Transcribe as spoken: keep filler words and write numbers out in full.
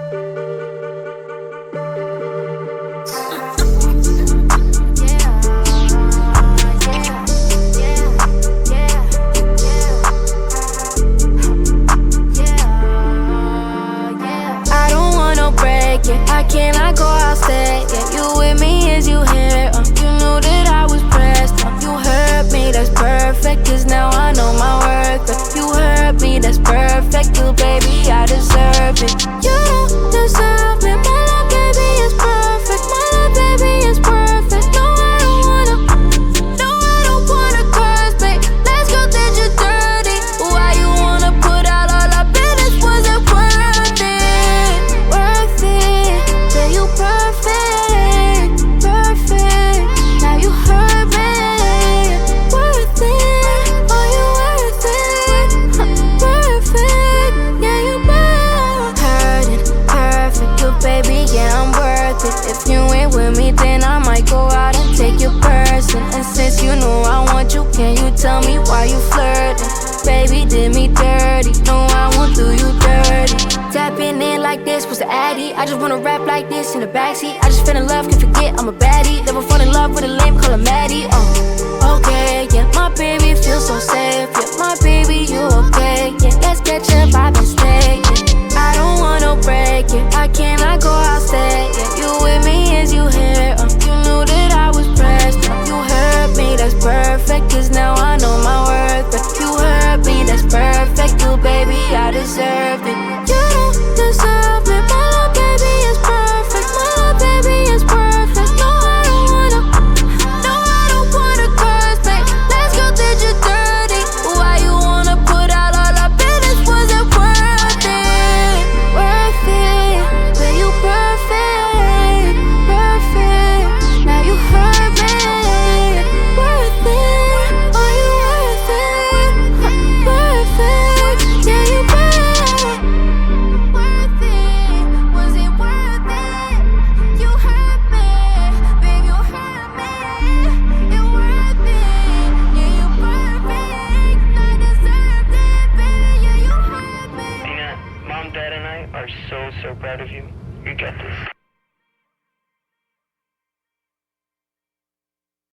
I cannot go outside, yeah. You with me, is you here? Uh, you knew that I was pressed. Uh, you heard me, that's perfect, cause now I know my worth. Uh, you heard me, that's perfect, you baby, I deserve it. You don't deserve me, my love baby is perfect. My love baby is perfect. No, I don't wanna, no, I don't wanna curse, babe. Let's go digital dirty. Why you wanna put out all our business? Was it worth it? Worth it. Yeah, you perfect, perfect. Now you hurt me. Worth it, oh you worth it. Perfect, yeah you perfect. Hurting, perfect, you baby, yeah I'm worth it. If you ain't with me, then I might go out and take your person. And since you know I want you, can you tell me why you flirting? Baby did me dirty, no I won't do you dirty. Tapping in like this was the addy. I just wanna rap like this in the backseat. I just fell in love, can forget I'm a baddie. Never fall in love with a lame, call her Maddie. Oh, okay, yeah, my baby feels so safe. Yeah, my baby, you okay? Yeah, let's catch a vibe and stay. Yeah, I don't want no break. Yeah, I cannot go outside. Yeah, you with me, is you here? Uh, you knew that I was pressed. Uh, you heard me, that's perfect, cause now I know my worth. Uh, you heard me, that's perfect, you baby, I deserved it. You don't deserve me, my love baby is perfect. My love baby is perfect. No, I don't wanna, no, I don't wanna curse, babe. Let's go digital dirty. Why you wanna put out all our business? Was it worth it? Worth it, but you perfect, perfect. Now you hurt me. Worth it, oh you worth it. Perfect, yeah you perfect. Worth it, was it worth it? You hurt me, babe, you hurt me. It worth it, yeah you perfect. I deserved it, baby, yeah you hurt me. Nina, mom, dad, and I are so, so proud of you. You got this.